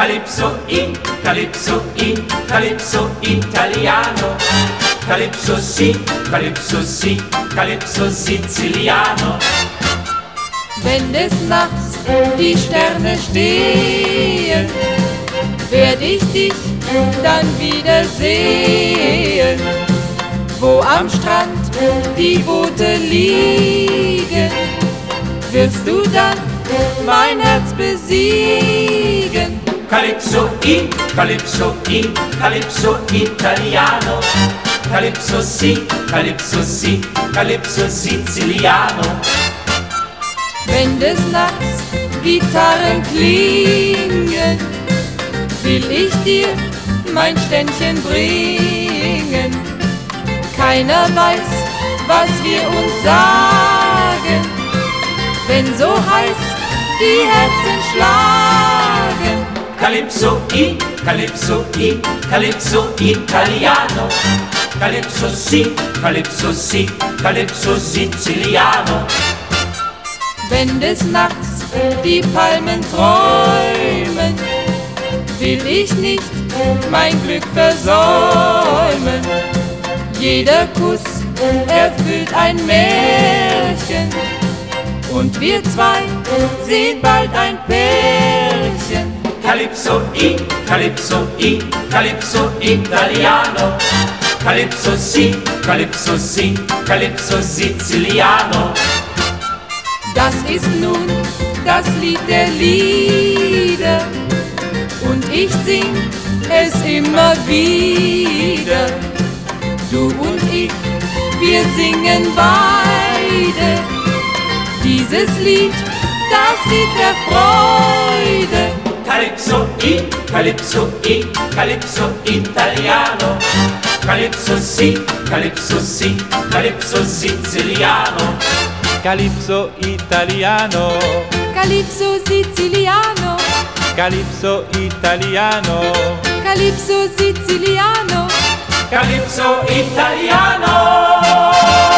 calypso in, calypso italiano. Calypso sì, calypso siciliano. Wenn des Nachts die Sterne stehen, werd ich dich dann wieder sehen. Wo am Strand die Boote liegen, wirst du dann mein Herz besiegen. Calypso in, calypso italiano. Calypso sì, calypso siciliano. Wenn des Nachts Gitarren klingen, will ich dir mein Ständchen bringen. Keiner weiß, was wir uns sagen, wenn so heiß die Herzen schlagen. Calypso italiano. Calypso sì, calypso siciliano. Wenn des Nachts die Palmen träumen, will ich nicht mein Glück versäumen. Jeder Kuss erfüllt ein Märchen und wir zwei sehen bald ein Pärchen. Calypso italiano. Calypso sì, calypso siciliano. Das ist nun das Lied der Lieder und ich sing es immer wieder. Du und ich, wir singen beide dieses Lied, das Lied der Freude. Calypso italiano. Calypso sì, calypso siciliano. Calypso italiano, Calypso siciliano, calypso italiano, Calypso siciliano, Calypso italiano.